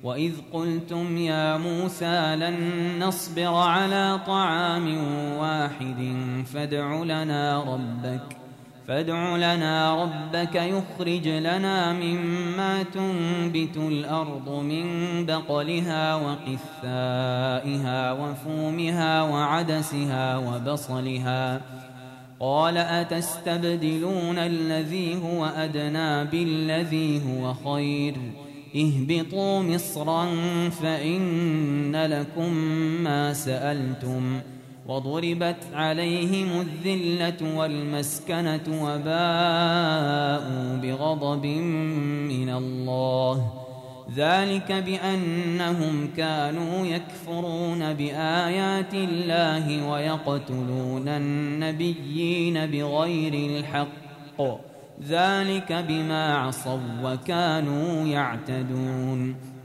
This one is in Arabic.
وإذ قلتم يا موسى لن نصبر على طعام واحد فادع لنا ربك يخرج لنا مما تنبت الأرض من بقلها وقثائها وفومها وعدسها وبصلها قال أتستبدلون الذي هو أدنى بالذي هو خير اهبطوا مصرا فإن لكم ما سألتم وضربت عليهم الذلة والمسكنة وباءوا بغضب من الله ذلك بأنهم كانوا يكفرون بآيات الله ويقتلون النبيين بغير الحق ذلك بما عصوا وكانوا يعتدون